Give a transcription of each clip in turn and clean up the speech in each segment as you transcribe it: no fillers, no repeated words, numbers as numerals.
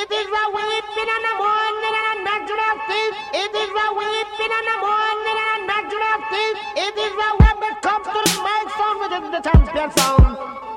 It is a weeping in the morning and a natural thief. It is a weeping in the morning and a natural thief. It is a when it comes to the mic sound within the champion sound.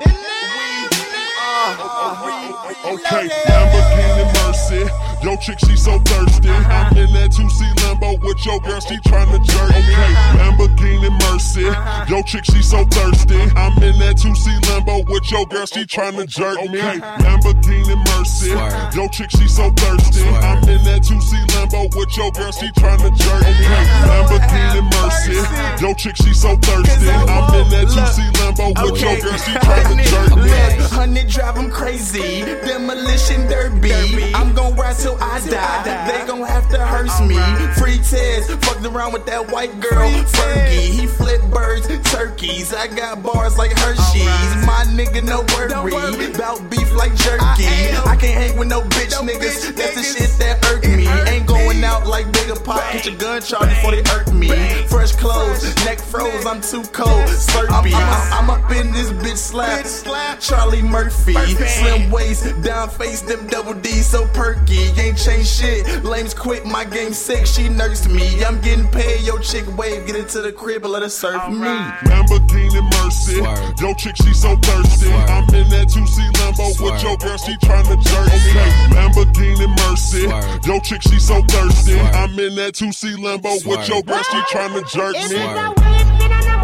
Okay, Lamborghini Mercy. Yo, chick, she so thirsty. I'm in that 2C Lambo with your girl, she tryna jerk me. Okay, Lamborghini Mercy. Yo, chick, she so thirsty. I'm in that 2C Lambo with your girl, she tryna jerk me. Okay, Lamborghini Mercy. Yo, chick, she so thirsty. I'm in that 2C Lambo with your girl, she tryna jerk me. Okay, Lamborghini Mercy. Yo, chick, she so thirsty. I'm in that 2C Lambo with your girl, she tryna jerk me. 100 drive 'em crazy, demolition derby. I'm gon' ride till I die. They gon' have to hearse me. Free Tez, fucked around with that white girl, Fergie. He flip birds, turkeys. I got bars like Hershey's. My nigga no worry, bout beef like jerky. I can't hang with no bitch niggas. That's the shit that irk me. Ain't going out like Bigger Pop. Get your gun charged before they irk me. Fresh clothes, neck froze. I'm too cold. Slurpee. I'm up in this bitch slap. Charlie Murphy, slim waist, down face, them double D so perky. Ain't changed shit, lames quit, my game sick, she nursed me. I'm getting paid, yo chick wave, get into the crib and let her surf me. Lamborghini Mercy, yo chick, she so thirsty. I'm in that 2C Lambo with your girl, she tryna jerk me. Lamborghini Mercy, yo chick, she so thirsty. I'm in that 2C Lambo with your girl, she tryna jerk me.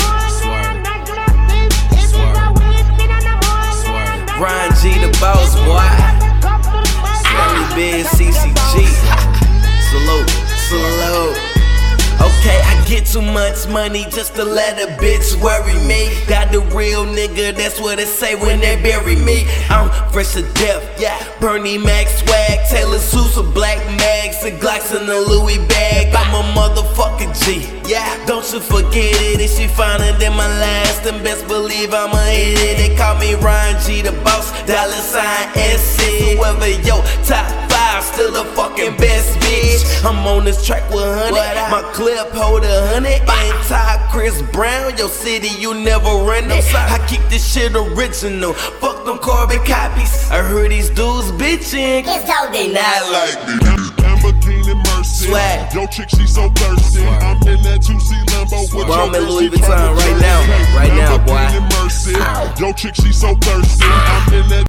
Ryan G, the boss, boy. Smelly Biz, CCG. Salute. Okay, I get too much money just to let a bitch worry me. Got the real nigga, that's what it say when they bury me. I'm fresh to death, yeah. Bernie Mac swag, Taylor Sousa, Black Mags, and Glocks in the Louis bag. I'm a motherfucking G, yeah. Don't you forget it. If she finer than my last, then best believe I'ma hit it. They call me Ryan G, the boss, $SC. Whoever yo top 5, still the fucking best bitch. I'm on this track with 100. My clip hold 100. Anti Chris Brown, your city you never run it. I keep this shit original. Fuck them carbon copies. I heard these dudes bitching. It's how they not like me. Lamborghini Mercy. Swag. Yo chick, she so thirsty. I'm in that 2C Lambo with your I'm in girl, Louis she Vuitton tryna right jerk now. me. Right now, boy. Lamborghini Mercy. Yo chick, she so thirsty. I'm in that